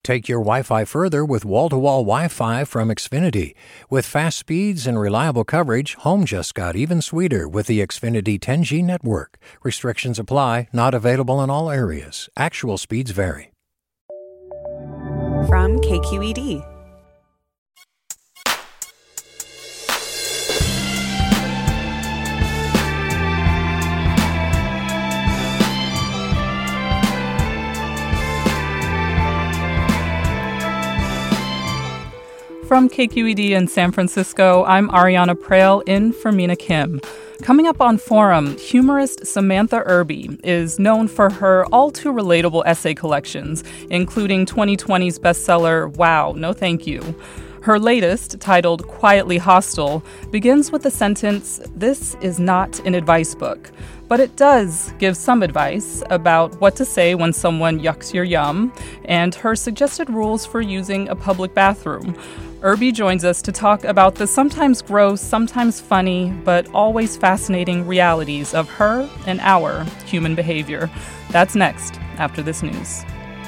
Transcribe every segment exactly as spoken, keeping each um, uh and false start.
Take your Wi-Fi further with wall-to-wall Wi-Fi from Xfinity. With fast speeds and reliable coverage, home just got even sweeter with the Xfinity ten G network. Restrictions apply, not available in all areas. Actual speeds vary. From K Q E D. From K Q E D in San Francisco, I'm Ariana Prael in for Mina Kim. Coming up on Forum, humorist Samantha Irby is known for her all-too-relatable essay collections, including twenty twenty's bestseller, Wow, No Thank You. Her latest, titled Quietly Hostile, begins with the sentence, "This is not an advice book." But it does give some advice about what to say when someone yucks your yum, and her suggested rules for using a public bathroom. Irby joins us to talk about the sometimes gross, sometimes funny, but always fascinating realities of her and our human behavior. That's next, after this news.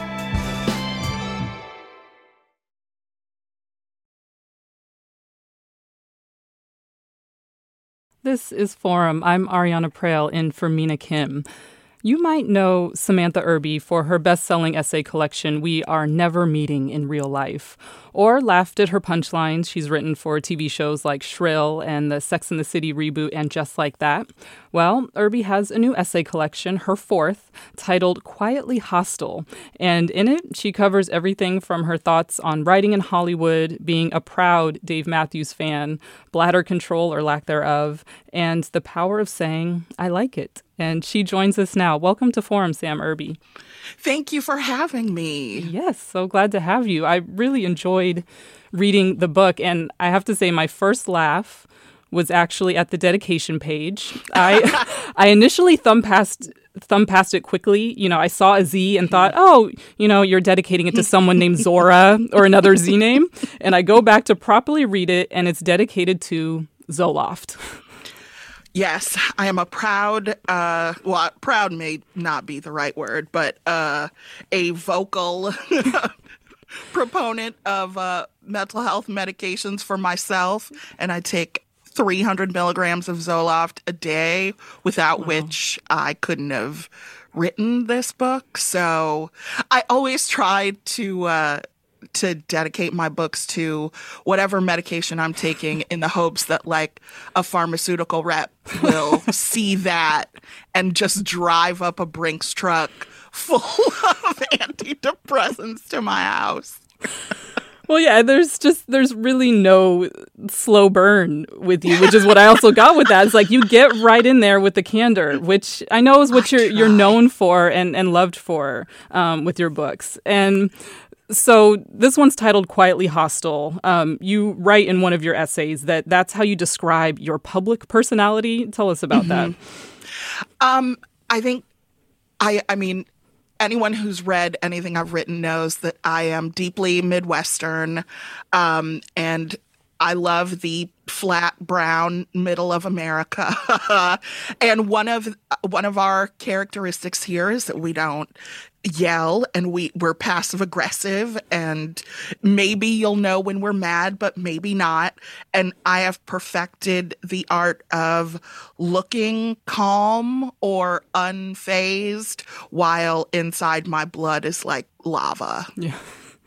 This is Forum. I'm Ariana Prael in for Mina Kim. You might know Samantha Irby for her best-selling essay collection, We Are Never Meeting in Real Life, or laughed at her punchlines she's written for T V shows like Shrill and the Sex and the City reboot and Just Like That. Well, Irby has a new essay collection, her fourth, titled Quietly Hostile, and in it, she covers everything from her thoughts on writing in Hollywood, being a proud Dave Matthews fan, bladder control or lack thereof, and the power of saying, I like it. And she joins us now. Welcome to Forum, Sam Irby. Thank you for having me. Yes, so glad to have you. I really enjoyed reading the book, and I have to say my first laugh was actually at the dedication page. I I initially thumbed past thumb past it quickly. You know, I saw a Z and thought, oh, you know, you're dedicating it to someone named Zora or another Z name. And I go back to properly read it, and it's dedicated to Zoloft. Yes, I am a proud, uh, well, proud may not be the right word, but uh, a vocal proponent of uh, mental health medications for myself. And I take three hundred milligrams of Zoloft a day, without wow. which I couldn't have written this book. So I always tried to uh, to dedicate my books to whatever medication I'm taking in the hopes that like a pharmaceutical rep will see that and just drive up a Brinks truck full of antidepressants to my house. Well, yeah, there's just, there's really no slow burn with you, which is what I also got with that. It's like you get right in there with the candor, which I know is what I you're try. you're known for and, and loved for um, with your books. And so this one's titled Quietly Hostile. Um, you write in one of your essays that that's how you describe your public personality. Tell us about mm-hmm. that. Um, I think, I, I mean, anyone who's read anything I've written knows that I am deeply Midwestern, um, and I love the flat brown middle of America. And one of one of our characteristics here is that we don't yell, and we, we're passive aggressive, and maybe you'll know when we're mad, but maybe not. And I have perfected the art of looking calm or unfazed while inside my blood is like lava. Yeah.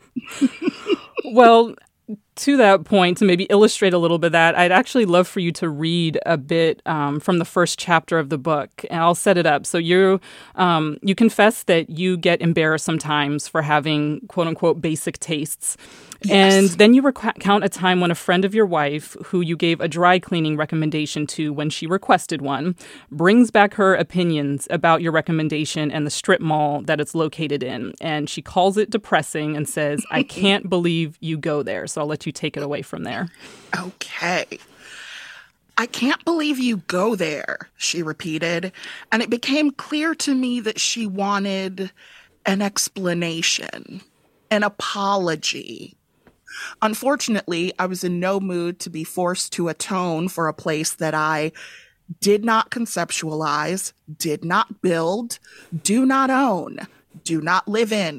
Well, to that point, to maybe illustrate a little bit of that, I'd actually love for you to read a bit um, from the first chapter of the book, and I'll set it up. So you um, you confess that you get embarrassed sometimes for having quote-unquote basic tastes. Yes. And then you recount a time when a friend of your wife, who you gave a dry cleaning recommendation to when she requested one, brings back her opinions about your recommendation and the strip mall that it's located in. And she calls it depressing and says, I can't believe you go there. So I'll let you take it away from there. Okay. I can't believe you go there, she repeated. And it became clear to me that she wanted an explanation, an apology. Unfortunately, I was in no mood to be forced to atone for a place that I did not conceptualize, did not build, do not own, do not live in,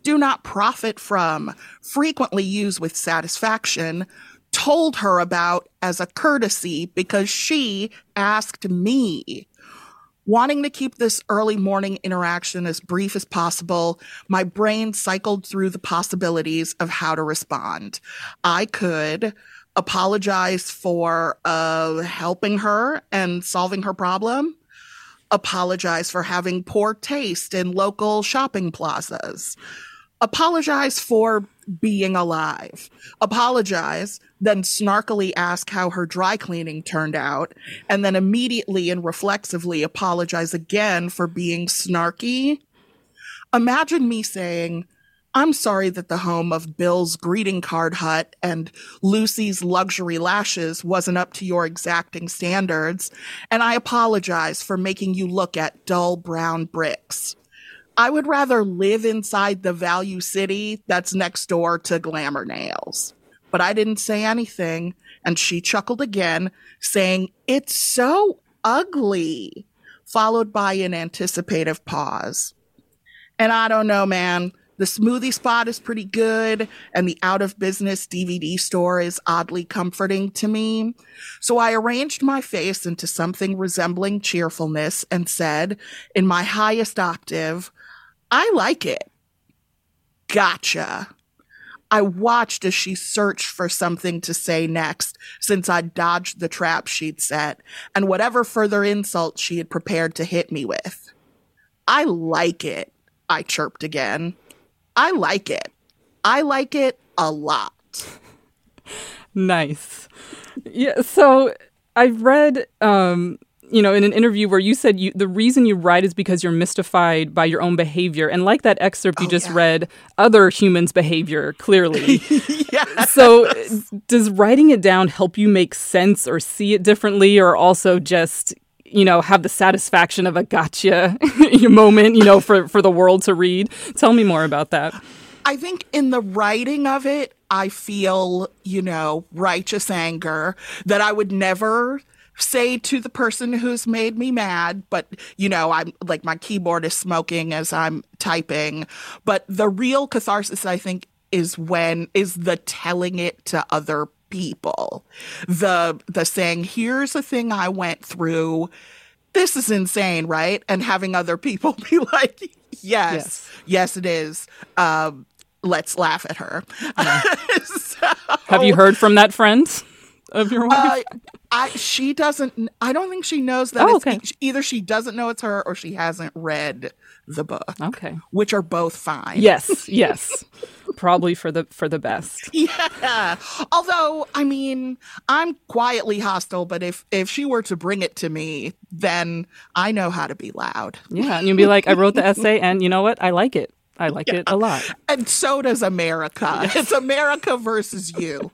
do not profit from, frequently use with satisfaction, told her about as a courtesy because she asked me. Wanting to keep this early morning interaction as brief as possible, my brain cycled through the possibilities of how to respond. I could apologize for uh, helping her and solving her problem, apologize for having poor taste in local shopping plazas, apologize for being alive, apologize, then snarkily ask how her dry cleaning turned out, and then immediately and reflexively apologize again for being snarky. Imagine me saying, I'm sorry that the home of Bill's greeting card hut and Lucy's luxury lashes wasn't up to your exacting standards, and I apologize for making you look at dull brown bricks. I would rather live inside the value city that's next door to Glamour Nails. But I didn't say anything, and she chuckled again, saying, it's so ugly, followed by an anticipative pause. And I don't know, man. The smoothie spot is pretty good, and the out-of-business D V D store is oddly comforting to me. So I arranged my face into something resembling cheerfulness and said, in my highest octave, I like it. Gotcha. I watched as she searched for something to say next, since I'd dodged the trap she'd set, and whatever further insult she had prepared to hit me with. I like it, I chirped again. I like it. I like it a lot. Nice. Yeah, so I've read, um, you know, in an interview where you said you the reason you write is because you're mystified by your own behavior. And like that excerpt you oh, just yeah. read, other humans' behavior, clearly. Yes. So does writing it down help you make sense or see it differently, or also just, you know, have the satisfaction of a gotcha moment, you know, for, for the world to read? Tell me more about that. I think in the writing of it, I feel, you know, righteous anger that I would never say to the person who's made me mad, but, you know, I'm like, my keyboard is smoking as I'm typing. But the real catharsis, I think, is when is the telling it to other people, the the saying, here's a thing I went through. This is insane, right? And having other people be like, yes, yes, yes it is. Um, let's laugh at her. Yeah. So, have you heard from that friend of your wife? Uh, I, she doesn't, I don't think she knows that. Oh, it's okay. Either she doesn't know it's her or she hasn't read the book. Okay. Which are both fine. Yes, yes. Probably for the for the best. Yeah. Although, I mean, I'm quietly hostile, but if, if she were to bring it to me, then I know how to be loud. Yeah, and you'd be like, I wrote the essay and you know what? I like it. I like yeah. it a lot. And so does America. Yes. It's America versus you.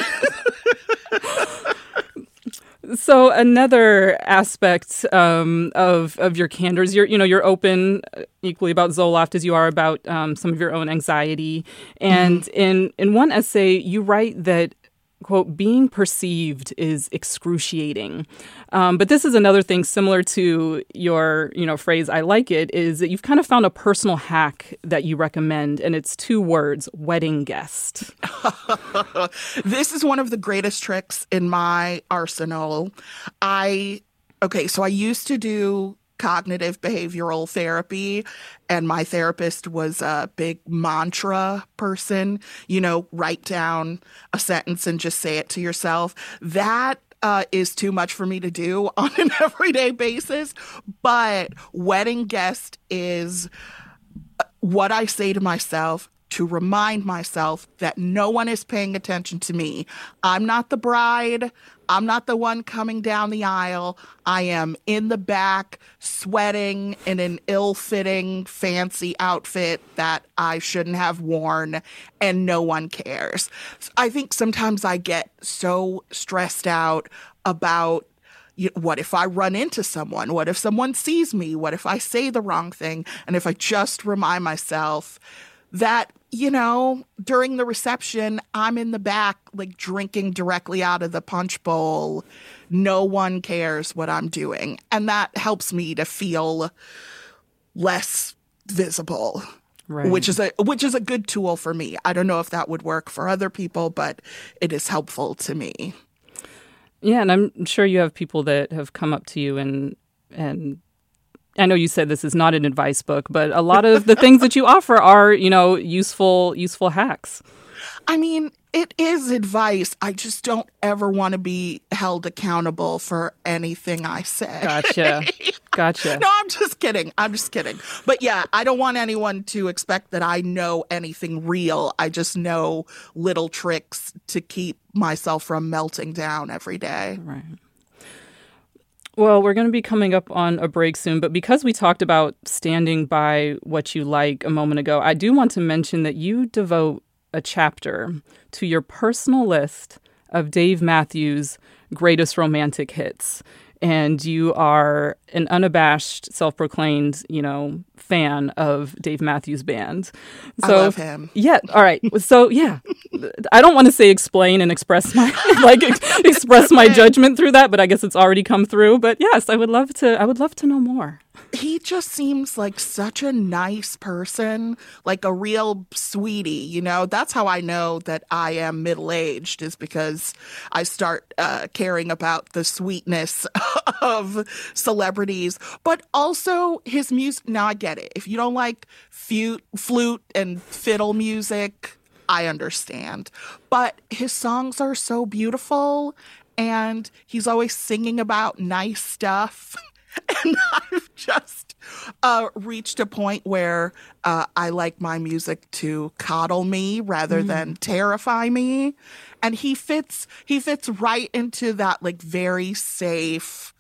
So another aspect um, of of your candors, you're you know you're open equally about Zoloft as you are about um, some of your own anxiety, and mm-hmm. in in one essay you write that, quote, being perceived is excruciating. Um, but this is another thing similar to your, you know, phrase, I like it, is that you've kind of found a personal hack that you recommend, and it's two words, wedding guest. This is one of the greatest tricks in my arsenal. I, okay, so I used to do cognitive behavioral therapy, and my therapist was a big mantra person, you know, write down a sentence and just say it to yourself. That uh, is too much for me to do on an everyday basis, but wedding guest is what I say to myself to remind myself that no one is paying attention to me. I'm not the bride. I'm not the one coming down the aisle. I am in the back, sweating in an ill-fitting, fancy outfit that I shouldn't have worn, and no one cares. I think sometimes I get so stressed out about, you know, what if I run into someone? What if someone sees me? What if I say the wrong thing? And if I just remind myself that, you know, during the reception, I'm in the back, like, drinking directly out of the punch bowl. No one cares what I'm doing. And that helps me to feel less visible. Right. which is a which is a good tool for me. I don't know if that would work for other people, but it is helpful to me. Yeah, and I'm sure you have people that have come up to you and and I know you said this is not an advice book, but a lot of the things that you offer are, you know, useful useful hacks. I mean, it is advice. I just don't ever want to be held accountable for anything I say. Gotcha. Gotcha. No, I'm just kidding. I'm just kidding. But yeah, I don't want anyone to expect that I know anything real. I just know little tricks to keep myself from melting down every day. Right. Well, we're going to be coming up on a break soon, but because we talked about standing by what you like a moment ago, I do want to mention that you devote a chapter to your personal list of Dave Matthews' greatest romantic hits. And you are an unabashed, self-proclaimed, you know, fan of Dave Matthews Band. So, I love him. Yeah. All right. So, yeah, I don't want to say explain and express my like ex- express my judgment through that, but I guess it's already come through. But yes, I would love to. I would love to know more. He just seems like such a nice person, like a real sweetie, you know? That's how I know that I am middle-aged, is because I start uh, caring about the sweetness of celebrities, but also his music. Now, I get it. If you don't like flute, flute and fiddle music, I understand. But his songs are so beautiful, and he's always singing about nice stuff. And I've just uh, reached a point where uh, I like my music to coddle me rather mm. than terrify me. And he fits he fits right into that like very safe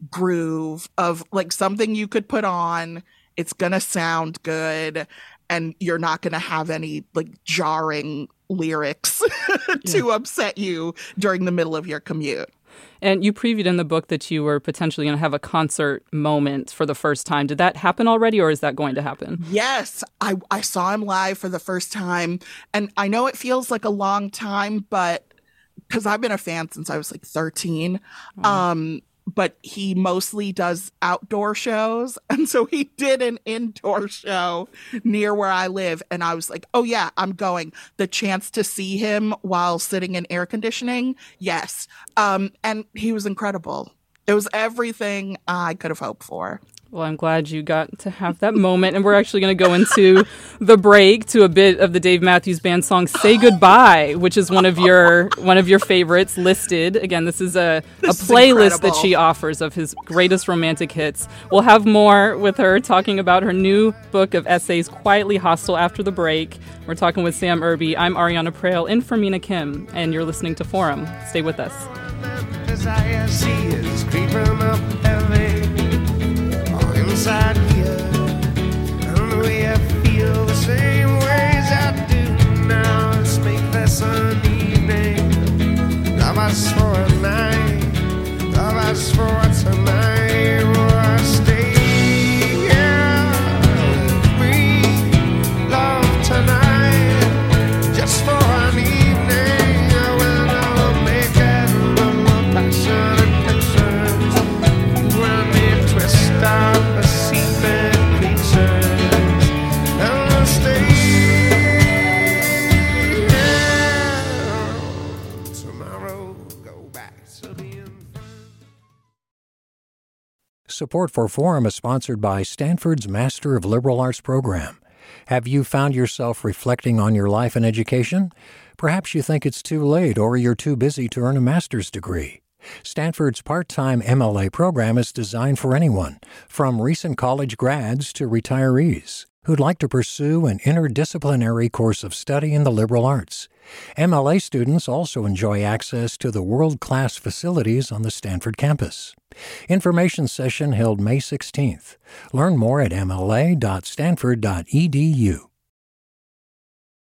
groove of like something you could put on. It's going to sound good, and you're not going to have any like jarring lyrics to yeah. upset you during the middle of your commute. And you previewed in the book that you were potentially going to have a concert moment for the first time. Did that happen already, or is that going to happen? Yes. I, I saw him live for the first time. And I know it feels like a long time, but because I've been a fan since I was like thirteen. Mm. Um, but he mostly does outdoor shows. And so he did an indoor show near where I live. And I was like, oh, yeah, I'm going. The chance to see him while sitting in air conditioning. Yes. Um, and he was incredible. It was everything I could have hoped for. Well, I'm glad you got to have that moment. And we're actually going to go into the break to a bit of the Dave Matthews Band song "Say Goodbye," which is one of your one of your favorites listed. Again, this is a, this a playlist is that she offers of his greatest romantic hits. We'll have more with her talking about her new book of essays, Quietly Hostile, after the break. We're talking with Sam Irby. I'm Ariana Prale in for Mina Kim, and you're listening to Forum. Stay with us. Inside here, and the way I feel the same ways I do now. Let's make this an evening. Love us for a night, love us for tonight. Or stay here with me, love tonight, just for an evening. I will make it no more passion and pictures. You and me twist up. Support for Forum is sponsored by Stanford's Master of Liberal Arts program. Have you found yourself reflecting on your life and education? Perhaps you think it's too late or you're too busy to earn a master's degree. Stanford's part-time M L A program is designed for anyone, from recent college grads to retirees, who'd like to pursue an interdisciplinary course of study in the liberal arts. M L A students also enjoy access to the world-class facilities on the Stanford campus. Information session held May sixteenth. Learn more at m l a dot stanford dot e d u.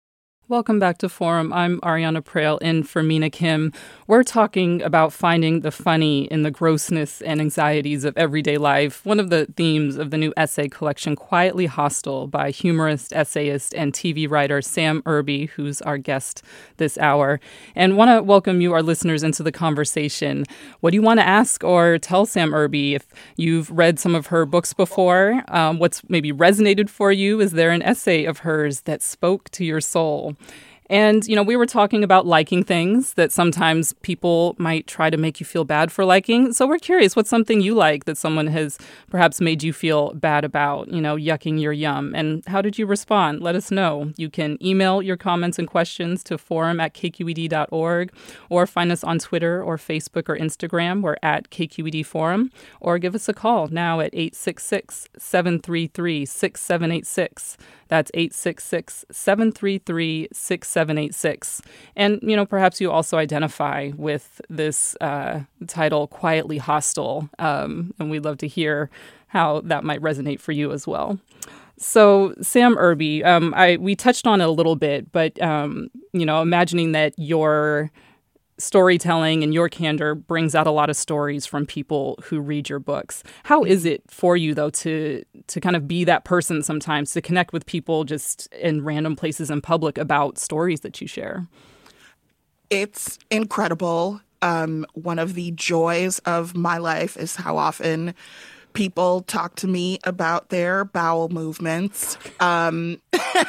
Welcome back to Forum. I'm Ariana Prael in for Mina Kim. We're talking about finding the funny in the grossness and anxieties of everyday life, one of the themes of the new essay collection, Quietly Hostile, by humorist, essayist, and T V writer Sam Irby, who's our guest this hour. And want to welcome you, our listeners, into the conversation. What do you want to ask or tell Sam Irby? If you've read some of her books before, um, what's maybe resonated for you? Is there an essay of hers that spoke to your soul? And, you know, we were talking about liking things that sometimes people might try to make you feel bad for liking. So we're curious, what's something you like that someone has perhaps made you feel bad about, you know, yucking your yum? And how did you respond? Let us know. You can email your comments and questions to forum at k q e d dot org, or find us on Twitter or Facebook or Instagram. We're at K Q E D Forum, or give us a call now at eight six six, seven three three, six seven eight six. That's eight six six, seven three three, six seven eight six. And, you know, perhaps you also identify with this uh, title, Quietly Hostile, um, and we'd love to hear how that might resonate for you as well. So, Sam Irby, um, I we touched on it a little bit, but, um, you know, imagining that your storytelling and your candor brings out a lot of stories from people who read your books. How is it for you, though, to to kind of be that person sometimes, to connect with people just in random places in public about stories that you share? It's incredible. Um, one of the joys of my life is how often people talk to me about their bowel movements. Um,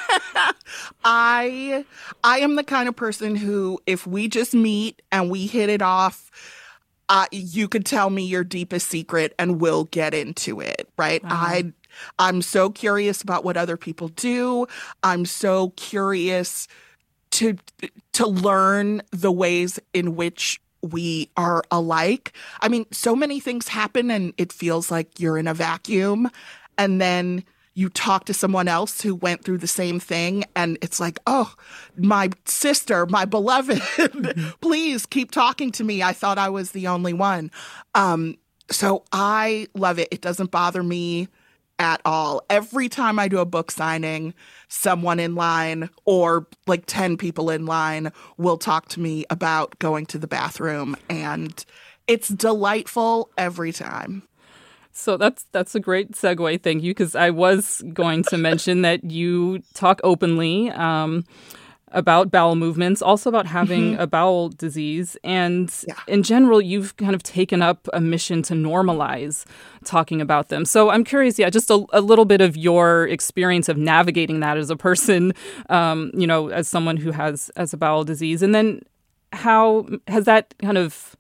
I I am the kind of person who, if we just meet and we hit it off, uh, you could tell me your deepest secret and we'll get into it, right? Uh-huh. I I'm so curious about what other people do. I'm so curious to to learn the ways in which we are alike. I mean, so many things happen and it feels like you're in a vacuum. And then you talk to someone else who went through the same thing and it's like, oh, my sister, my beloved, mm-hmm. please keep talking to me. I thought I was the only one. Um, so I love it. It doesn't bother me at all. Every time I do a book signing, someone in line or like ten people in line will talk to me about going to the bathroom, and it's delightful every time. So that's that's a great segue. Thank you, because I was going to mention that you talk openly um, about bowel movements, also about having mm-hmm. a bowel disease. And yeah. in general, you've kind of taken up a mission to normalize talking about them. So I'm curious, yeah, just a, a little bit of your experience of navigating that as a person, um, you know, as someone who has, has a bowel disease. And then how has that kind of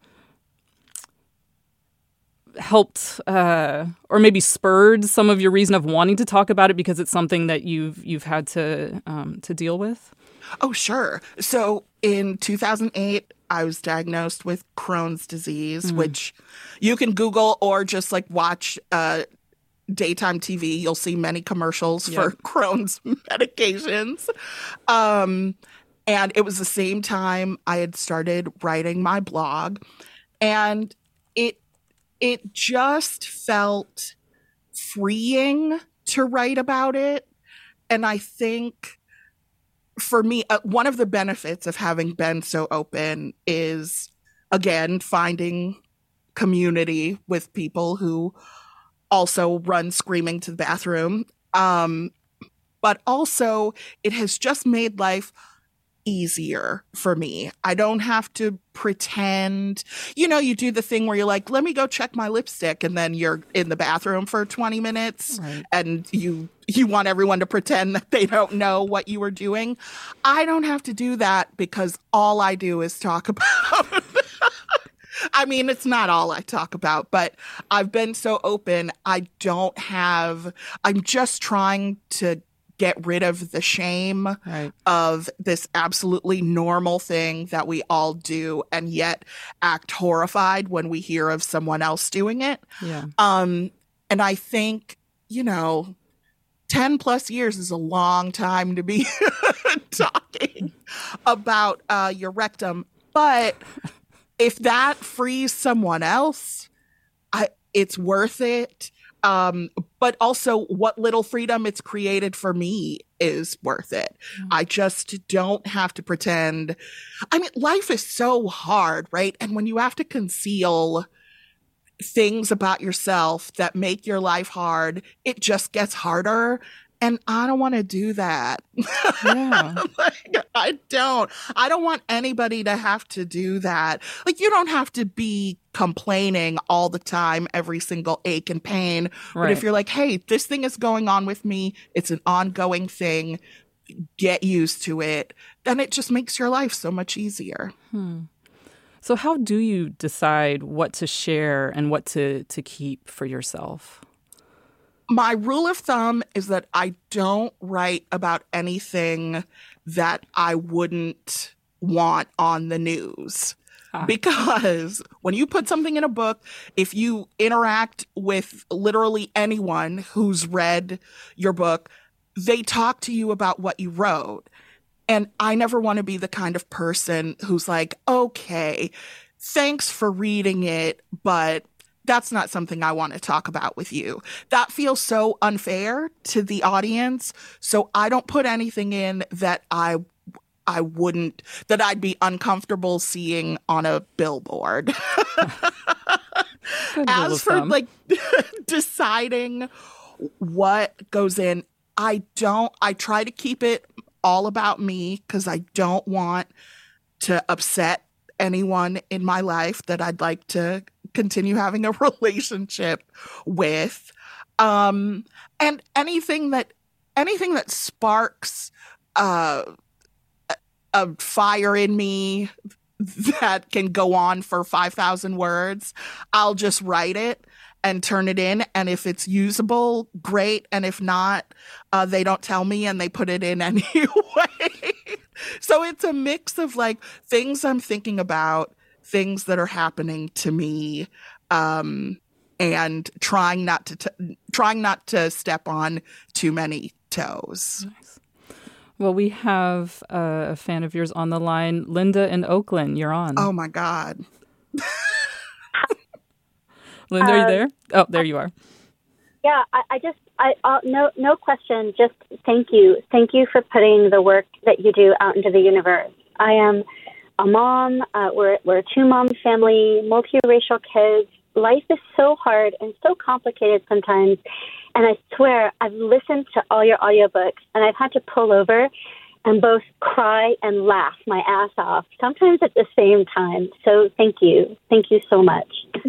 helped uh, or maybe spurred some of your reason of wanting to talk about it because it's something that you've you've had to um, to deal with? Oh, sure. So in two thousand eight, I was diagnosed with Crohn's disease, mm-hmm. which you can Google or just like watch uh, daytime T V. You'll see many commercials yep. for Crohn's medications. Um, and it was the same time I had started writing my blog. And it it just felt freeing to write about it. And I think for me, uh, one of the benefits of having been so open is, again, finding community with people who also run screaming to the bathroom. Um, but also, it has just made life easier for me. I don't have to pretend. You know, you do the thing where you're like, let me go check my lipstick, and then you're in the bathroom for twenty minutes right. and you you want everyone to pretend that they don't know what you were doing. I don't have to do that because all I do is talk about I mean, it's not all I talk about, but I've been so open. I don't have I'm just trying to get rid of the shame right. of this absolutely normal thing that we all do and yet act horrified when we hear of someone else doing it. Yeah. Um, and I think, you know, ten plus years is a long time to be talking about uh, your rectum. But if that frees someone else, I, it's worth it. Um, but also what little freedom it's created for me is worth it. Mm-hmm. I just don't have to pretend. I mean, life is so hard, right? And when you have to conceal things about yourself that make your life hard, it just gets harder. And I don't want to do that. Yeah. Like, I don't. I don't want anybody to have to do that. Like, you don't have to be complaining all the time, every single ache and pain. Right. But if you're like, hey, this thing is going on with me, it's an ongoing thing, get used to it, then it just makes your life so much easier. Hmm. So how do you decide what to share and what to, to keep for yourself? My rule of thumb is that I don't write about anything that I wouldn't want on the news. Ah. Because when you put something in a book, if you interact with literally anyone who's read your book, they talk to you about what you wrote. And I never want to be the kind of person who's like, okay, thanks for reading it, but that's not something I want to talk about with you. That feels so unfair to the audience. So I don't put anything in that I I wouldn't, that I'd be uncomfortable seeing on a billboard. As for like deciding what goes in, I don't, I try to keep it all about me because I don't want to upset anyone in my life that I'd like to continue having a relationship with. Um, and anything that anything that sparks uh, a, a fire in me that can go on for five thousand words, I'll just write it and turn it in. And if it's usable, great. And if not, uh, they don't tell me and they put it in anyway. So it's a mix of like things I'm thinking about, things that are happening to me, um, and trying not to t- trying not to step on too many toes. Nice. Well, we have uh, a fan of yours on the line, Linda in Oakland. You're on. Oh my God. Linda, are you there? Oh, there you are. Yeah, I, I just, I uh, no, no question. Just thank you, thank you for putting the work that you do out into the universe. I am a mom. Uh, we're we're a two-mom family, multiracial kids. Life is so hard and so complicated sometimes. And I swear, I've listened to all your audiobooks, and I've had to pull over and both cry and laugh my ass off, sometimes at the same time. So thank you. Thank you so much.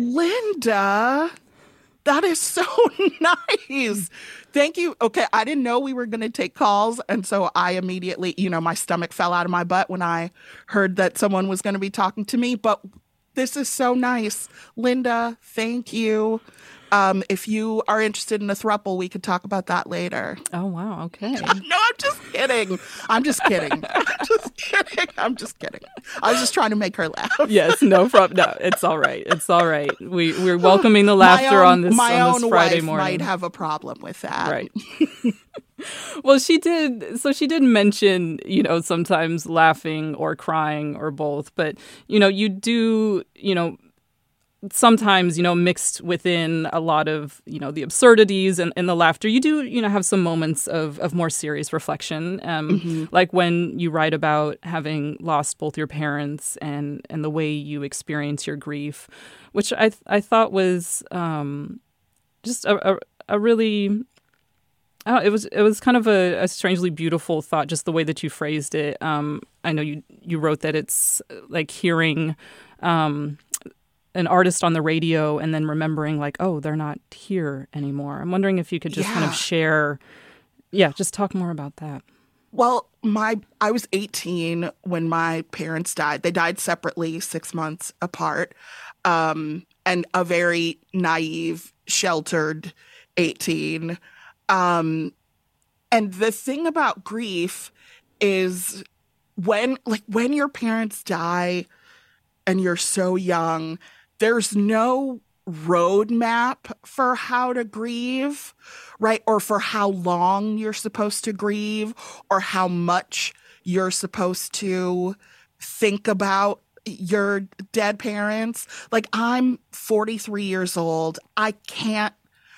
Linda, that is so nice. Thank you. Okay, I didn't know we were going to take calls, and so I immediately, you know, my stomach fell out of my butt when I heard that someone was going to be talking to me, but this is so nice. Linda, thank you. Um, if you are interested in a throuple, we could talk about that later. Oh, wow. Okay. No, I'm just kidding. I'm just kidding. I'm just kidding. I'm just kidding. I was just trying to make her laugh. Yes, no problem. No, it's all right. It's all right. We, we're welcoming the laughter own, on this, my on this own Friday wife morning. might have a problem with that. Right. Well, she did. So she did mention, you know, sometimes laughing or crying or both. But, you know, you do, you know, sometimes, you know, mixed within a lot of, you know, the absurdities and, and the laughter, you do, you know, have some moments of, of more serious reflection. Um, mm-hmm. Like when you write about having lost both your parents and, and the way you experience your grief, which I I thought was um, just a, a, a really... Oh, it was it was kind of a, a strangely beautiful thought, just the way that you phrased it. Um, I know you, you wrote that it's like hearing um, an artist on the radio and then remembering like, oh, they're not here anymore. I'm wondering if you could just yeah. kind of share, yeah, just talk more about that. Well, my I was eighteen when my parents died. They died separately, six months apart, um, and a very naive, sheltered eighteen. Um, and the thing about grief is when, like, when your parents die and you're so young, there's no roadmap for how to grieve, right? Or for how long you're supposed to grieve or how much you're supposed to think about your dead parents. Like, I'm forty-three years old. I can't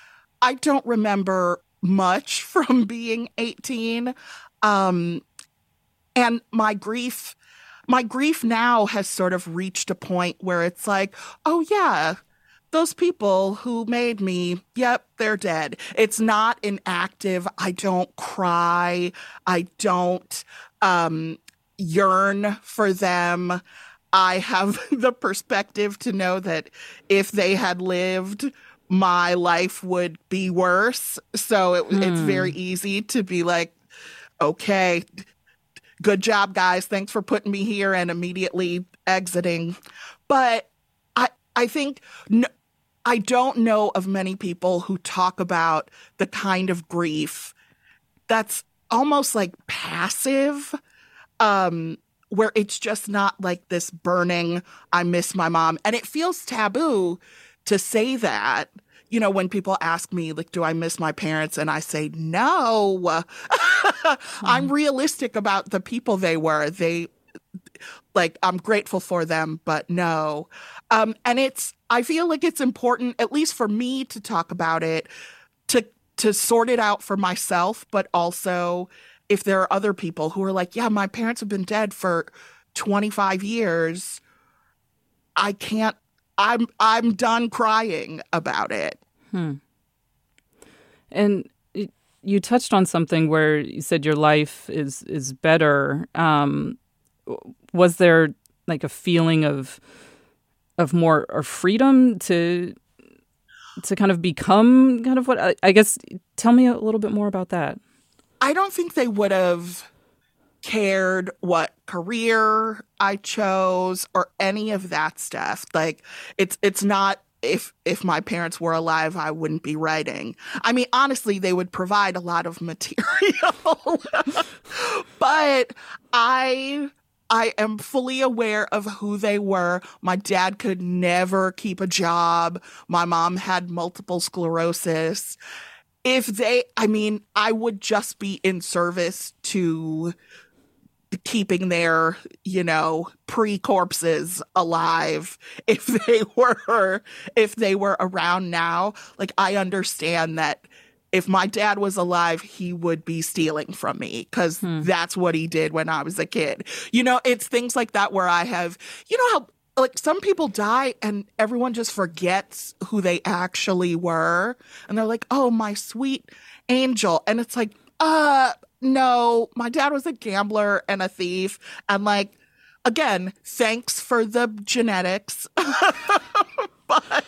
I don't remember much from being eighteen. Um, and my grief, my grief now has sort of reached a point where it's like, oh yeah, those people who made me, yep, they're dead. It's not an active, I don't cry, I don't um, yearn for them. I have the perspective to know that if they had lived, my life would be worse. So it, hmm. it's very easy to be like, okay, good job, guys. Thanks for putting me here, and immediately exiting. But I, I think no, I don't know of many people who talk about the kind of grief that's almost like passive, um, where it's just not like this burning, I miss my mom. And it feels taboo to say that, you know, when people ask me, like, do I miss my parents? And I say, no, mm-hmm. I'm realistic about the people they were. They, like, I'm grateful for them, but no. Um, and it's, I feel like it's important, at least for me, to talk about it, to to sort it out for myself, but also if there are other people who are like, yeah, my parents have been dead for twenty-five years, I can't, I'm I'm done crying about it. Hmm. And it, you touched on something where you said your life is is better. Um, was there like a feeling of of more of freedom to to kind of become kind of what I, I guess? Tell me a little bit more about that. I don't think they would have cared what career I chose or any of that stuff. Like it's it's not if if my parents were alive, I wouldn't be writing. I mean, honestly, they would provide a lot of material. But I I am fully aware of who they were. My dad could never keep a job. My mom had multiple sclerosis. If they, I mean, I would just be in service to keeping their, you know, pre-corpses alive if they were, if they were around now. Like, I understand that if my dad was alive, he would be stealing from me because hmm. that's what he did when I was a kid. You know, it's things like that where I have, you know how, like, some people die and everyone just forgets who they actually were. And they're like, oh, my sweet angel. And it's like, uh, no, my dad was a gambler and a thief. And, like, again, thanks for the genetics. but,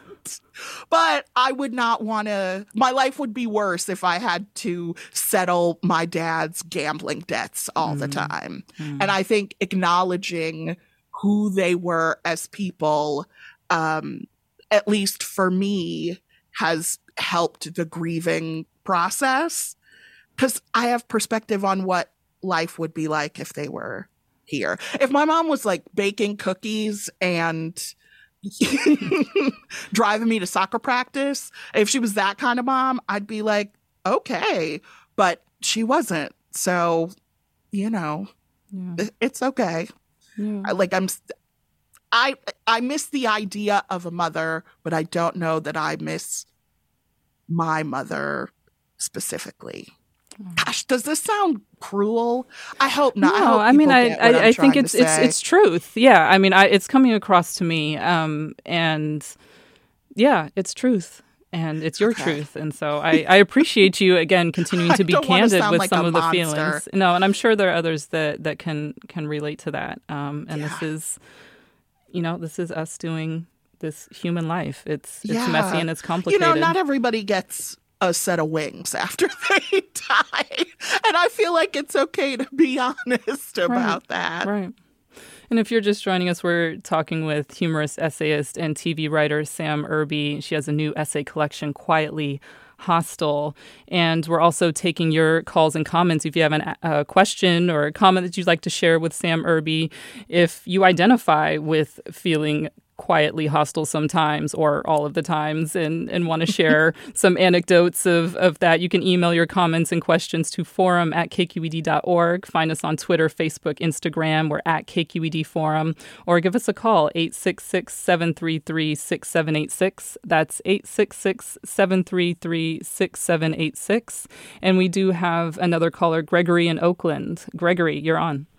but I would not want to, my life would be worse if I had to settle my dad's gambling debts all mm. the time. Mm. And I think acknowledging who they were as people, um, at least for me, has helped the grieving process. Because I have perspective on what life would be like if they were here. If my mom was like baking cookies and driving me to soccer practice, if she was that kind of mom, I'd be like, okay. But she wasn't. So, you know, yeah. it's okay. Yeah. Like I'm, I I miss the idea of a mother, but I don't know that I miss my mother specifically. Gosh, does this sound cruel? I hope not. No, I, hope I mean, I I, I think it's it's it's truth. Yeah, I mean, I, it's coming across to me, um, and yeah, it's truth. And it's your okay. truth. And so I, I appreciate you, again, continuing to be candid with like some of monster. the feelings. No, and I'm sure there are others that, that can can relate to that. Um, and yeah. this is, you know, this is us doing this human life. It's it's yeah. messy and it's complicated. You know, not everybody gets a set of wings after they die. And I feel like it's okay to be honest about right. that. Right. And if you're just joining us, we're talking with humorist, essayist, and T V writer Sam Irby. She has a new essay collection, Quietly Hostile. And we're also taking your calls and comments if you have an, a question or a comment that you'd like to share with Sam Irby. If you identify with feeling quietly hostile sometimes or all of the times and, and want to share some anecdotes of, of that, you can email your comments and questions to forum at k q e d dot org. Find us on Twitter, Facebook, Instagram. We're at K Q E D Forum. Or give us a call, eight six six, seven three three, six seven eight six. That's eight six six, seven three three, six seven eight six. And we do have another caller, Gregory in Oakland. Gregory, you're on.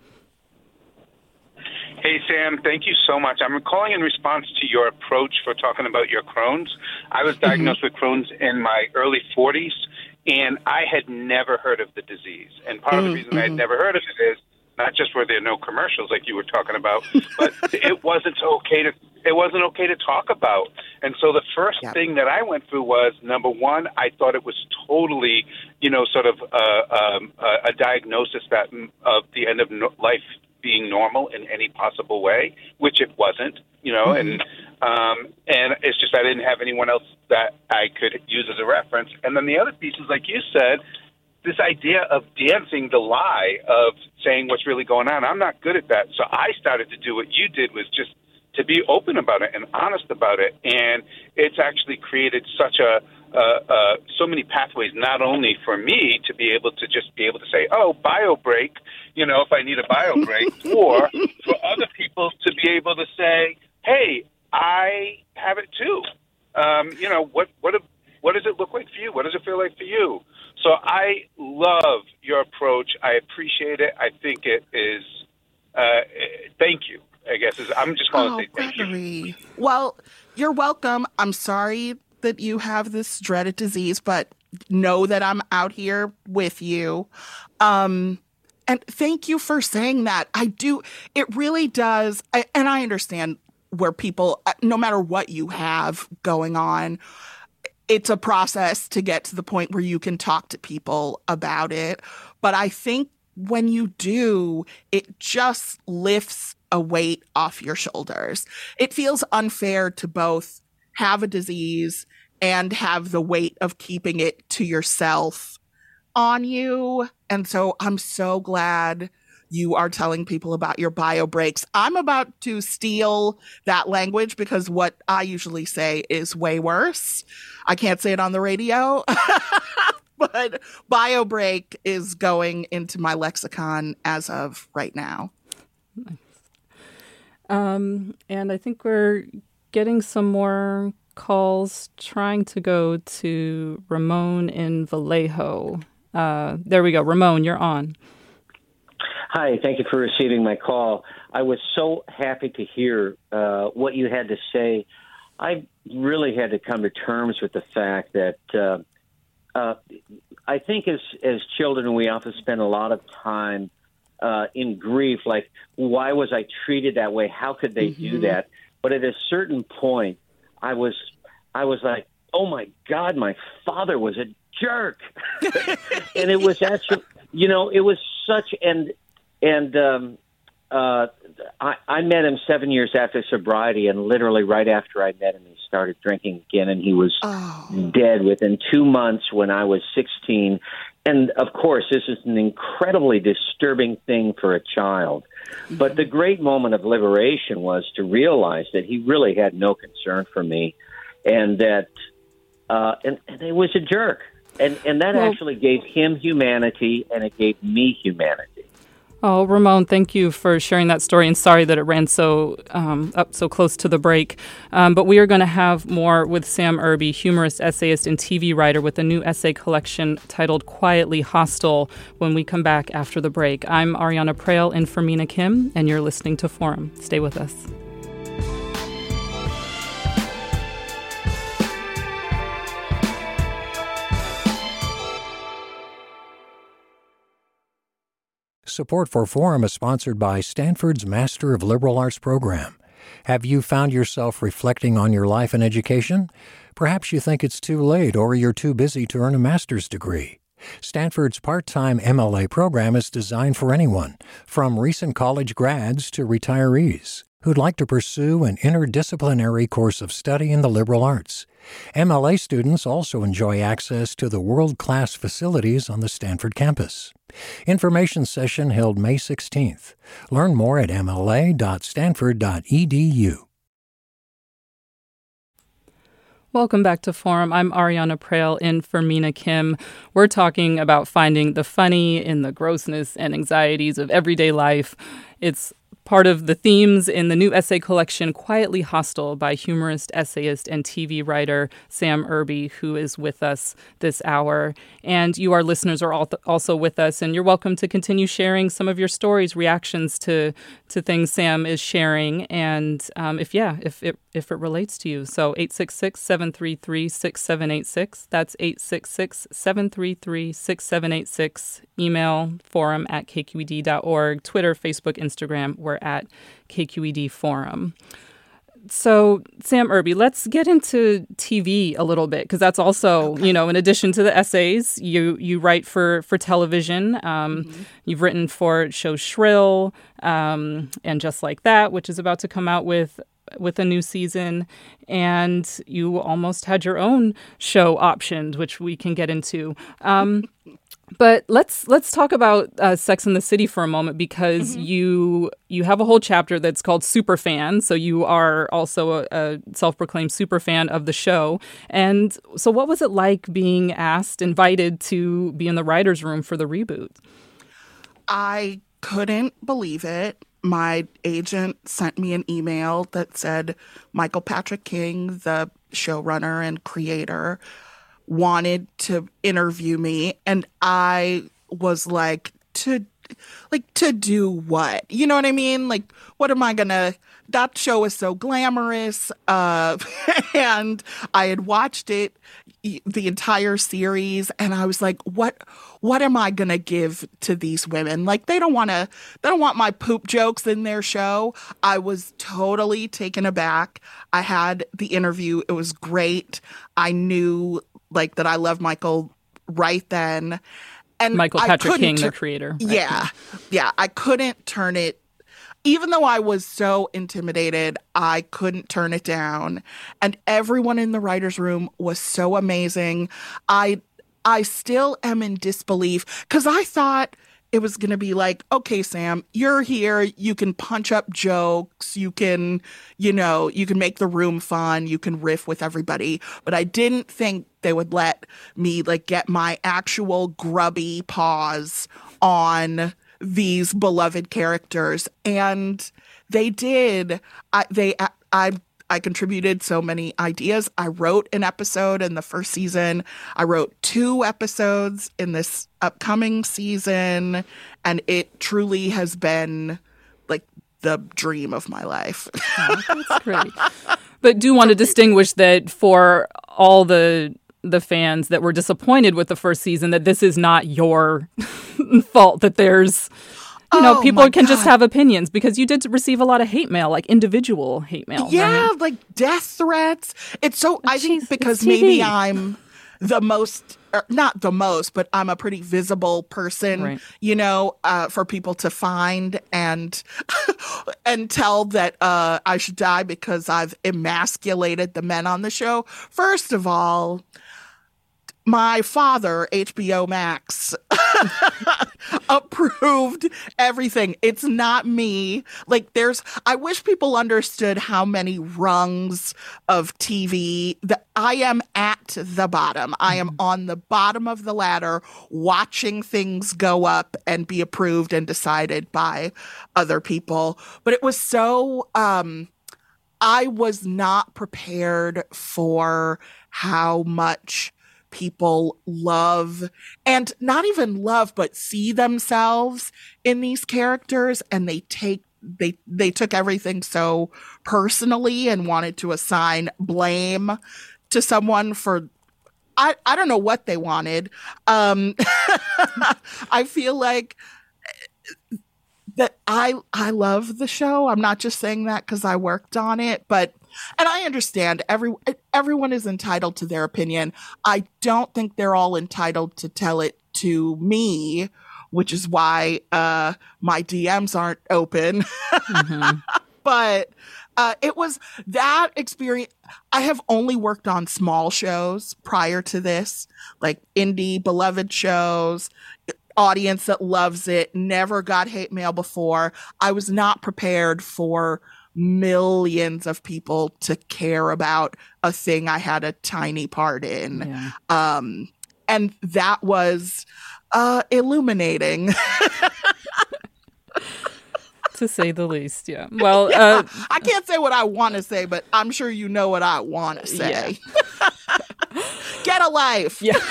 Hey, Sam, thank you so much. I'm calling in response to your approach for talking about your Crohn's. I was diagnosed mm-hmm. with Crohn's in my early forties, and I had never heard of the disease. And part mm-hmm. of the reason I had never heard of it is not just were there no commercials like you were talking about, but it wasn't okay to it wasn't okay to talk about. And so the first yeah. thing that I went through was, number one, I thought it was totally, you know, sort of uh, um, a diagnosis that of the end of no- life being normal in any possible way, which it wasn't, you know, mm-hmm. and um, and it's just I didn't have anyone else that I could use as a reference. And then the other piece is, like you said, this idea of dancing the lie of saying what's really going on. I'm not good at that. So I started to do what you did, was just to be open about it and honest about it. And it's actually created such a Uh, uh, so many pathways, not only for me to be able to just be able to say, oh, bio break, you know, if I need a bio break, or for other people to be able to say, hey, I have it too. Um, you know, what, what, what does it look like for you? What does it feel like for you? So I love your approach. I appreciate it. I think it is, uh, thank you, I guess. Is, I'm just going to oh, say thank Gregory. you. Well, you're welcome. I'm sorry that you have this dreaded disease, but know that I'm out here with you. Um, and thank you for saying that. I do. It really does. I, and I understand where people, no matter what you have going on, it's a process to get to the point where you can talk to people about it. But I think when you do, it just lifts a weight off your shoulders. It feels unfair to both have a disease and have the weight of keeping it to yourself on you. And so I'm so glad you are telling people about your bio breaks. I'm about to steal that language because what I usually say is way worse. I can't say it on the radio, but bio break is going into my lexicon as of right now. Nice. Um, and I think we're getting some more calls, trying to go to Ramon in Vallejo. Uh, there we go. Ramon, you're on. Hi, thank you for receiving my call. I was so happy to hear uh, what you had to say. I really had to come to terms with the fact that uh, uh, I think as, as children, we often spend a lot of time uh, in grief, like, why was I treated that way? How could they mm-hmm. do that? But at a certain point, I was, I was like, oh my God, my father was a jerk. And it was actually, you know, it was such, and, and, um, uh, I, I met him seven years after sobriety, and literally right after I met him, he started drinking again, and he was oh. dead within two months when I was sixteen. And of course, this is an incredibly disturbing thing for a child. Mm-hmm. But the great moment of liberation was to realize that he really had no concern for me, and that uh, and, and he was a jerk. And, and that well, actually gave him humanity, and it gave me humanity. Oh, Ramon, thank you for sharing that story, and sorry that it ran so um, up so close to the break. Um, but we are going to have more with Sam Irby, humorist, essayist, and T V writer, with a new essay collection titled Quietly Hostile, when we come back after the break. I'm Ariana Prale in for Mina Kim, and you're listening to Forum. Stay with us. Support for Forum is sponsored by Stanford's Master of Liberal Arts program. Have you found yourself reflecting on your life and education? Perhaps you think it's too late, or you're too busy to earn a master's degree. Stanford's part-time M L A program is designed for anyone, from recent college grads to retirees, who'd like to pursue an interdisciplinary course of study in the liberal arts. M L A students also enjoy access to the world-class facilities on the Stanford campus. Information session held May sixteenth. Learn more at m l a dot stanford dot e d u. Welcome back to Forum. I'm Ariana Prael in for Mina Kim. We're talking about finding the funny in the grossness and anxieties of everyday life. It's part of the themes in the new essay collection, Quietly Hostile, by humorist, essayist, and T V writer Sam Irby, who is with us this hour. And you, our listeners, are also with us, and you're welcome to continue sharing some of your stories, reactions to to things Sam is sharing, and um, if, yeah, if it, if it relates to you. So eight six six, seven three three, six seven eight six. That's eight six six, seven three three, six seven eight six. Email forum at k q e d dot org. Twitter, Facebook, Instagram, we're at K Q E D Forum. So, Sam Irby, let's get into T V a little bit, because that's also, okay. you know, in addition to the essays, you you write for, for television. Um, mm-hmm. You've written for show Shrill um, and Just Like That, which is about to come out with with a new season. And you almost had your own show optioned, which we can get into. Um But let's let's talk about uh, Sex and the City for a moment, because mm-hmm. you you have a whole chapter that's called Superfan. So you are also a, a self-proclaimed superfan of the show. And so what was it like being asked, invited to be in the writer's room for the reboot? I couldn't believe it. My agent sent me an email that said Michael Patrick King, the showrunner and creator, wanted to interview me, and I was like, to like to do what? You know what I mean? Like, what am I gonna, that show is so glamorous, uh and I had watched it, the entire series, and I was like, what what am I gonna give to these women? Like, they don't want to they don't want my poop jokes in their show. I was totally taken aback. I had the interview, it was great. I knew like that I love Michael right then. And Michael Patrick King, tur- the creator. Right? Yeah. Yeah. I couldn't turn it, even though I was so intimidated, I couldn't turn it down. And everyone in the writer's room was so amazing. I I still am in disbelief, because I thought it was going to be like, okay, Sam, you're here. You can punch up jokes. You can, you know, you can make the room fun. You can riff with everybody. But I didn't think they would let me like get my actual grubby paws on these beloved characters. And they did. I, they, I, I I contributed so many ideas. I wrote an episode in the first season. I wrote two episodes in this upcoming season. And it truly has been like the dream of my life. Oh, that's great. But do want to distinguish that for all the the fans that were disappointed with the first season, that this is not your fault, that there's... You know, oh, people can God. just have opinions, because you did receive a lot of hate mail, like individual hate mail. Yeah, right? like death threats. It's so, I Jeez, think because it's T V. maybe I'm the most, or not the most, but I'm a pretty visible person, right. you know, uh, for people to find and and tell that uh, I should die because I've emasculated the men on the show. First of all, my father, H B O Max, approved everything. It's not me. Like, there's, I wish people understood how many rungs of T V that I am at the bottom. I am on the bottom of the ladder watching things go up and be approved and decided by other people. But it was so, um, I was not prepared for how much people love, and not even love, but see themselves in these characters, and they take they they took everything so personally and wanted to assign blame to someone for I, I don't know what they wanted. Um, I feel like that I I love the show. I'm not just saying that because I worked on it, but and I understand every everyone is entitled to their opinion. I don't think they're all entitled to tell it to me, which is why uh, my D Ms aren't open. Mm-hmm. But uh, it was that experience. I have only worked on small shows prior to this, like indie beloved shows, audience that loves it, never got hate mail before. I was not prepared for millions of people to care about a thing I had a tiny part in. Yeah. Um, and that was uh, illuminating. To say the least, yeah. Well, yeah, uh, I can't say what I want to say, but I'm sure you know what I want to say. Yeah. Get a life. Yeah.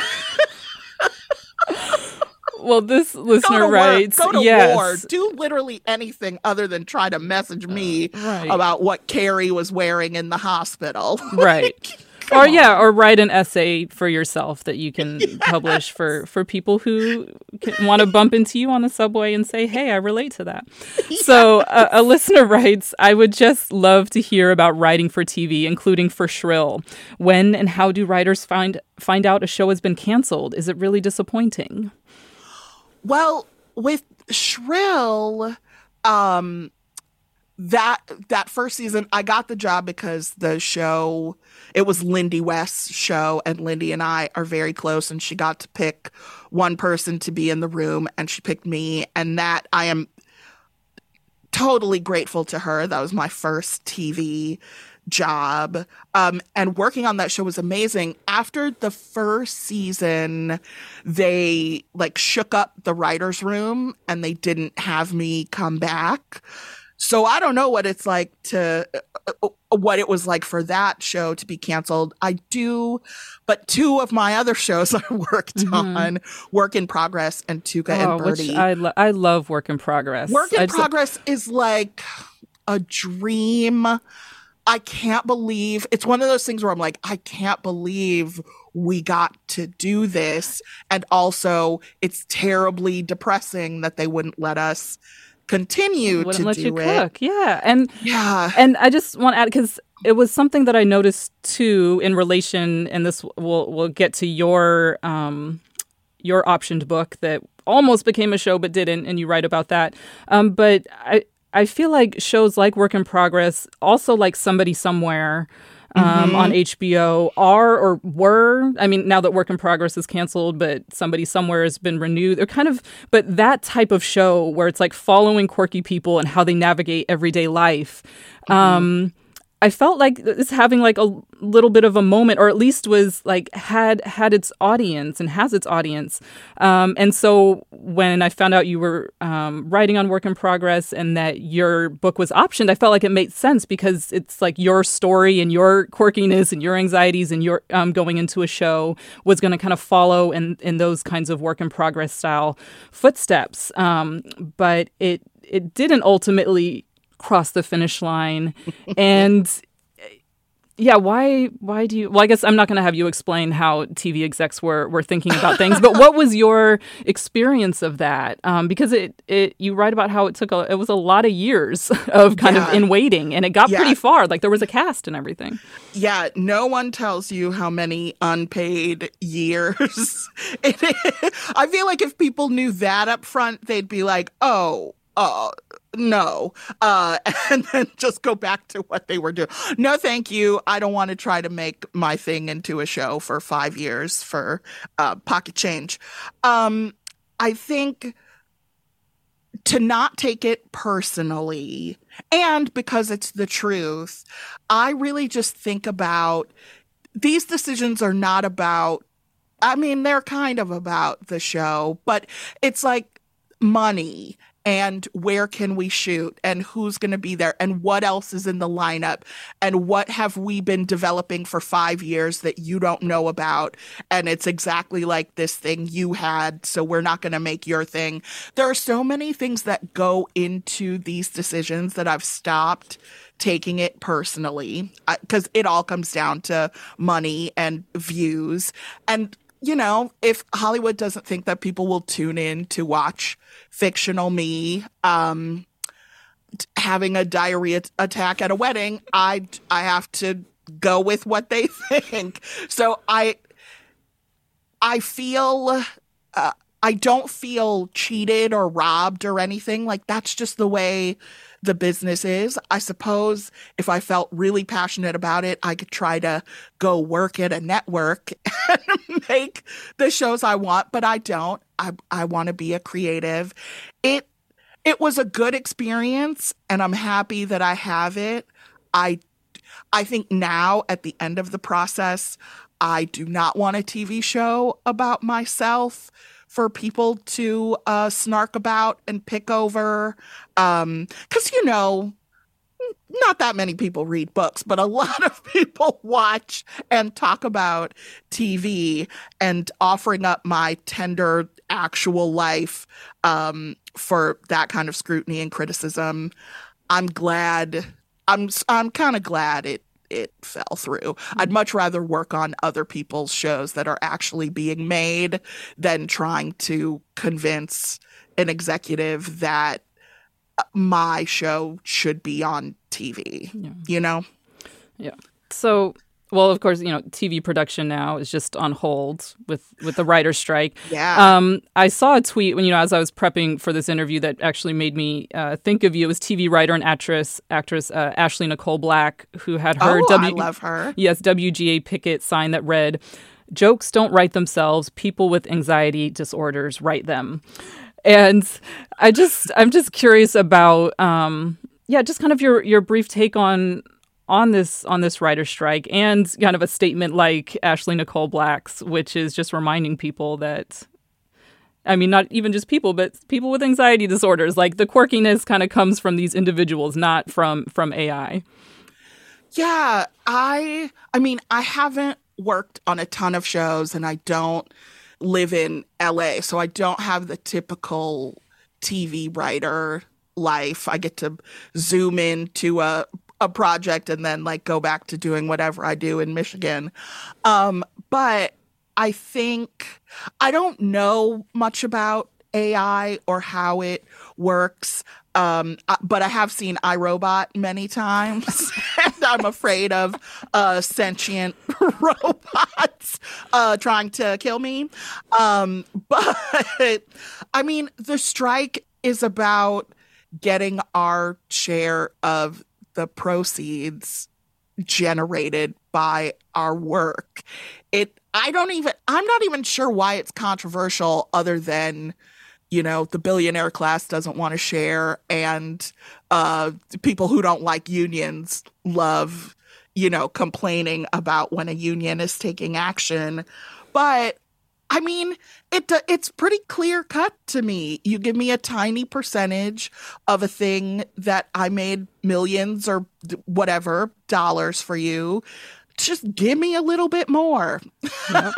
Well, this listener Go to writes, work, go to yes. war, do literally anything other than try to message me uh, right. about what Carrie was wearing in the hospital. Right. Come or on. yeah, or write an essay for yourself that you can yes. publish for, for people who want to bump into you on the subway and say, hey, I relate to that. Yes. So uh, a listener writes, I would just love to hear about writing for T V, including for Shrill. When and how do writers find find out a show has been canceled? Is it really disappointing? Well, with Shrill, um, that that first season, I got the job because the show, it was Lindy West's show, and Lindy and I are very close, and she got to pick one person to be in the room, and she picked me, and that I am totally grateful to her. That was my first T V job. Um, and working on that show was amazing. After the first season, they like shook up the writer's room and they didn't have me come back. So I don't know what it's like to, uh, what it was like for that show to be canceled. I do, but two of my other shows I worked mm-hmm. on, Work in Progress and Tuca oh, and Birdie. Which I, lo- I love Work in Progress. Work in I just... Progress is like a dream. I can't believe, it's one of those things where I'm like, I can't believe we got to do this. And also, it's terribly depressing that they wouldn't let us continue wouldn't to let do you it. cook. Yeah. And yeah. And I just want to add, because it was something that I noticed too in relation, and this will will get to your um your optioned book that almost became a show but didn't, and you write about that. Um, but I I feel like shows like Work in Progress, also like Somebody Somewhere um, mm-hmm. on H B O, are or were, I mean, now that Work in Progress is canceled, but Somebody Somewhere has been renewed. They're kind of, but that type of show where it's like following quirky people and how they navigate everyday life. Mm-hmm. Um, I felt like it's having like a little bit of a moment, or at least was like had had its audience and has its audience. Um, and so when I found out you were um, writing on Work in Progress and that your book was optioned, I felt like it made sense because it's like your story and your quirkiness and your anxieties and your um, going into a show was going to kind of follow in, in those kinds of Work in Progress style footsteps. Um, but it it didn't ultimately cross the finish line. And yeah, why why do you, well, I guess I'm not going to have you explain how T V execs were were thinking about things, but what was your experience of that? Um, because it, it you write about how it took a, it was a lot of years of kind yeah. of in waiting, and it got yeah. pretty far. Like there was a cast and everything. Yeah, no one tells you how many unpaid years it is. I feel like if people knew that up front, they'd be like, oh, oh, no, uh, and then just go back to what they were doing. No, thank you. I don't want to try to make my thing into a show for five years for uh, pocket change. Um, I think to not take it personally, and because it's the truth, I really just think about these decisions are not about, I mean, they're kind of about the show, but it's like money. And where can we shoot? And who's going to be there? And what else is in the lineup? And what have we been developing for five years that you don't know about? And it's exactly like this thing you had, so we're not going to make your thing. There are so many things that go into these decisions that I've stopped taking it personally, because it all comes down to money and views. And you know, if Hollywood doesn't think that people will tune in to watch fictional me um, having a diarrhea attack at a wedding, I, I have to go with what they think. So I, I feel, uh, I don't feel cheated or robbed or anything. Like, that's just the way the business is. I suppose if I felt really passionate about it, I could try to go work at a network and make the shows I want, but I don't. I I want to be a creative. It it was a good experience, and I'm happy that I have it. I, I think now at the end of the process, I do not want a T V show about myself for people to uh, snark about and pick over. Um, 'cause, you know, not that many people read books, but a lot of people watch and talk about T V, and offering up my tender actual life um, for that kind of scrutiny and criticism. I'm glad. I'm I'm kind of glad it it fell through. I'd much rather work on other people's shows that are actually being made than trying to convince an executive that my show should be on T V, yeah. you know? Yeah. So, well, of course, you know, T V production now is just on hold with, with the writer's strike. Yeah. Um, I saw a tweet when, you know, as I was prepping for this interview that actually made me uh, think of you. It was T V writer and actress, actress uh, Ashley Nicole Black, who had her, oh, w- I love her. Yes, W G A picket sign that read, "Jokes don't write themselves. People with anxiety disorders write them." And I just, I'm just curious about, um, yeah, just kind of your, your brief take on, on this, on this writer's strike, and kind of a statement like Ashley Nicole Black's, which is just reminding people that, I mean, not even just people, but people with anxiety disorders, like the quirkiness kind of comes from these individuals, not from, from A I. Yeah, I, I mean, I haven't worked on a ton of shows, and I don't live in L A, so I don't have the typical T V writer life. I get to zoom into a a project and then like go back to doing whatever I do in Michigan. Um, but I think I don't know much about A I or how it works. Um, but I have seen iRobot many times, and I'm afraid of uh, sentient robots uh, trying to kill me. Um, but I mean, the strike is about getting our share of the proceeds generated by our work. It, I don't even, I'm not even sure why it's controversial, other than, you know, the billionaire class doesn't want to share, and uh, people who don't like unions love, you know, complaining about when a union is taking action. But I mean, it it's pretty clear cut to me. You give me a tiny percentage of a thing that I made millions or whatever dollars for you. Just give me a little bit more. Yep.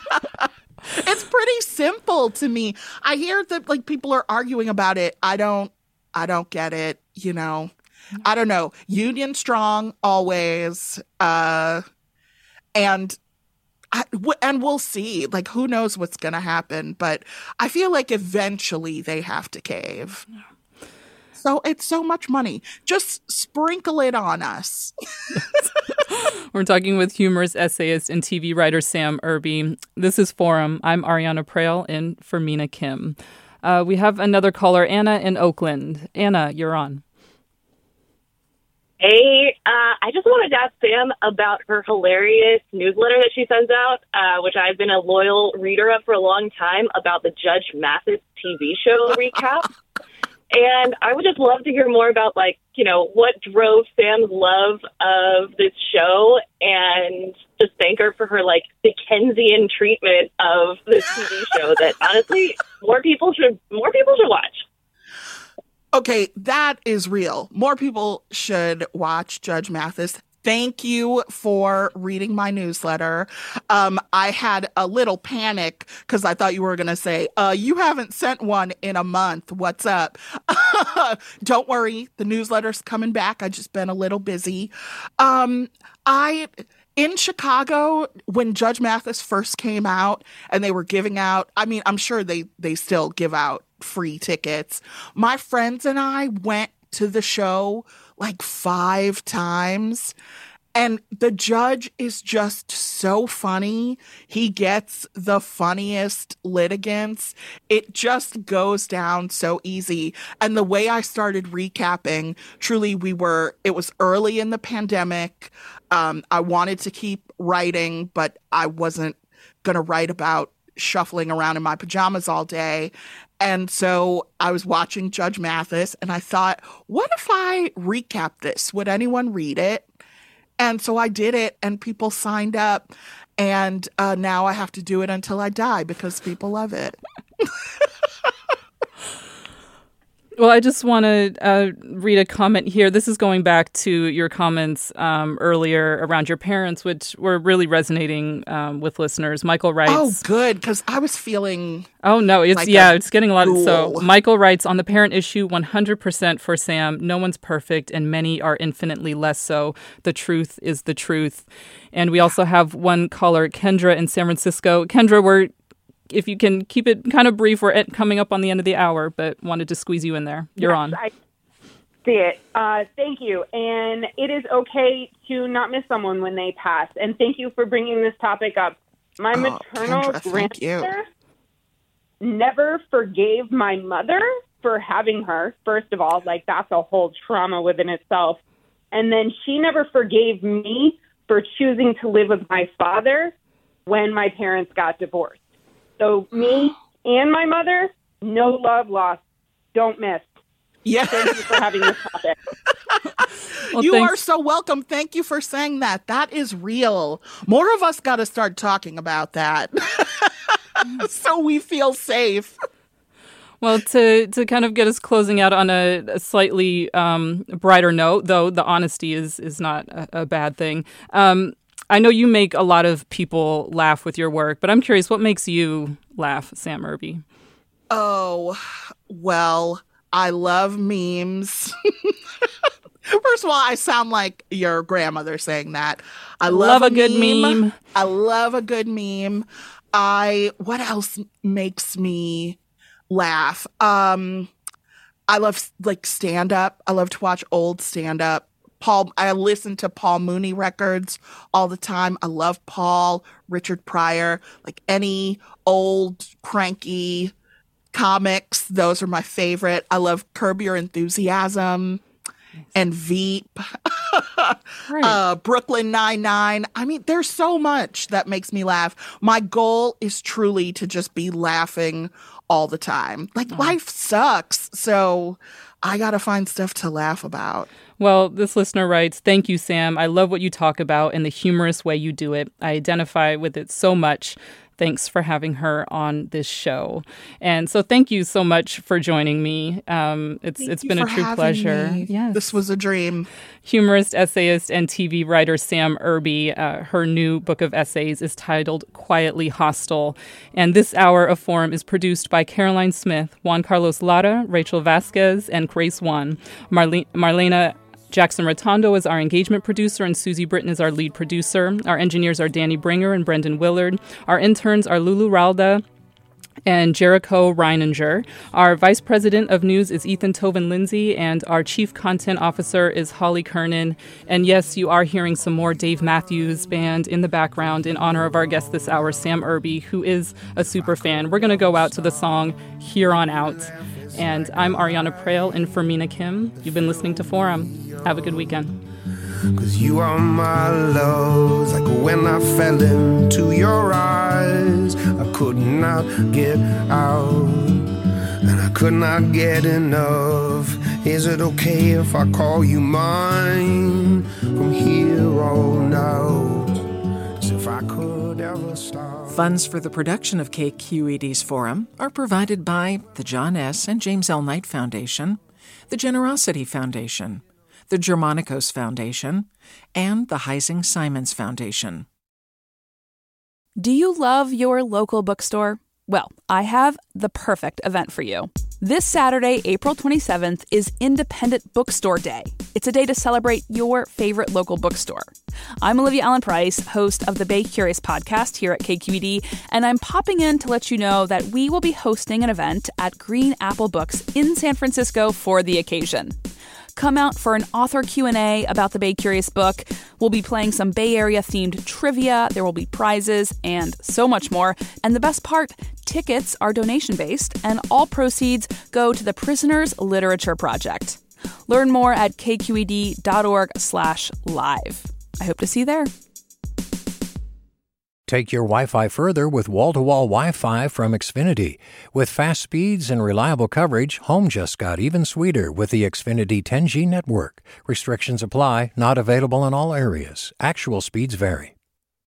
It's pretty simple to me. I hear that like people are arguing about it. I don't I don't get it, you know. I don't know. Union strong always. Uh and I, w- and we'll see. Like, who knows what's going to happen, but I feel like eventually they have to cave. So it's so much money. Just sprinkle it on us. We're talking with humorist, essayist, and T V writer Sam Irby. This is Forum. I'm Ariana Prael in for Mina Kim. Uh, we have another caller, Anna in Oakland. Anna, you're on. Hey, uh, I just wanted to ask Sam about her hilarious newsletter that she sends out, uh, which I've been a loyal reader of for a long time, about the Judge Mathis T V show recap. And I would just love to hear more about, like, you know, what drove Sam's love of this show, and just thank her for her, like, Dickensian treatment of this T V show that, honestly, more people should more people should watch. Okay, that is real. More people should watch Judge Mathis. Thank you for reading my newsletter. Um, I had a little panic because I thought you were going to say, uh, you haven't sent one in a month. What's up? Don't worry. The newsletter's coming back. I've just been a little busy. Um, I... In Chicago, when Judge Mathis first came out and they were giving out, I mean, I'm sure they, they still give out free tickets. My friends and I went to the show like five times. And the judge is just so funny. He gets the funniest litigants. It just goes down so easy. And the way I started recapping, truly we were, it was early in the pandemic. Um, I wanted to keep writing, but I wasn't going to write about shuffling around in my pajamas all day. And so I was watching Judge Mathis, and I thought, what if I recap this? Would anyone read it? And so I did it, and people signed up. And uh, now I have to do it until I die because people love it. Well, I just want to uh, read a comment here. This is going back to your comments um, earlier around your parents, which were really resonating um, with listeners. Michael writes... Oh, good, because I was feeling... Oh, no, it's like yeah, it's getting a lot of... So ghoul. Michael writes, on the parent issue, one hundred percent for Sam. No one's perfect, and many are infinitely less so. The truth is the truth. And we also have one caller, Kendra in San Francisco. Kendra, we're... If you can keep it kind of brief, we're at, coming up on the end of the hour, but wanted to squeeze you in there. You're yes, on. I see it. Uh, thank you. And it is okay to not miss someone when they pass. And thank you for bringing this topic up. My Oh, maternal Kendra, thank you. grandmother never forgave my mother for having her, first of all. Like, that's a whole trauma within itself. And then she never forgave me for choosing to live with my father when my parents got divorced. So me and my mother, no love lost. Don't miss. Yeah. Thank you for having this topic. Well, you thanks. are so welcome. Thank you for saying that. That is real. More of us got to start talking about that so we feel safe. Well, to, to kind of get us closing out on a, a slightly um, brighter note, though the honesty is, is not a, a bad thing. Um, I know you make a lot of people laugh with your work, but I'm curious, what makes you laugh, Sam Irby? Oh, well, I love memes. First of all, I sound like your grandmother saying that. I love, Love a good meme. I love a good meme. I, what else makes me laugh? Um, I love like stand up. I love to watch old stand up. Paul, I listen to Paul Mooney records all the time. I love Paul, Richard Pryor, like any old cranky comics. Those are my favorite. I love Curb Your Enthusiasm and Veep, Right. uh, Brooklyn Nine-Nine. I mean, there's so much that makes me laugh. My goal is truly to just be laughing all the time. Like, Oh. life sucks, so I got to find stuff to laugh about. Well, this listener writes, thank you, Sam. I love what you talk about and the humorous way you do it. I identify with it so much. Thanks for having her on this show. And so thank you so much for joining me. Um, it's Thank It's you been a for true having pleasure. me. Yes. This was a dream. Humorist, essayist, and T V writer Sam Irby. Uh, her new book of essays is titled Quietly Hostile. And this hour of Forum is produced by Caroline Smith, Juan Carlos Lara, Rachel Vasquez, and Grace Juan. Marle- Marlena Jackson Rotondo is our engagement producer, and Susie Britton is our lead producer. Our engineers are Danny Bringer and Brendan Willard. Our interns are Lulu Ralda and Jericho Reininger. Our vice president of news is Ethan Toven-Lindsay, and our chief content officer is Holly Kernan. And yes, you are hearing some more Dave Matthews Band in the background in honor of our guest this hour, Sam Irby, who is a super fan. We're going to go out to the song Here On Out. And I'm Ariana Prael in for Mina Kim. You've been listening to Forum. Have a good weekend. Cause you are my love, like when I fell into your eyes, I could not get out, and I could not get enough. Is it okay if I call you mine from here on out? As if I could ever stop. Funds for the production of K Q E D's Forum are provided by the John S. and James L. Knight Foundation, the Generosity Foundation, the Germanicos Foundation, and the Heising Simons Foundation. Do you love your local bookstore? Well, I have the perfect event for you. This Saturday, April twenty-seventh, is Independent Bookstore Day. It's a day to celebrate your favorite local bookstore. I'm Olivia Allen Price, host of the Bay Curious podcast here at K Q E D, and I'm popping in to let you know that we will be hosting an event at Green Apple Books in San Francisco for the occasion. Come out for an author Q and A about the Bay Curious book. We'll be playing some Bay Area-themed trivia, there will be prizes, and so much more. And the best part, tickets are donation-based, and all proceeds go to the Prisoners Literature Project. Learn more at kqed.org slash live. I hope to see you there. Take your Wi-Fi further with wall-to-wall Wi-Fi from Xfinity. With fast speeds and reliable coverage, home just got even sweeter with the Xfinity ten G network. Restrictions apply, not available in all areas. Actual speeds vary.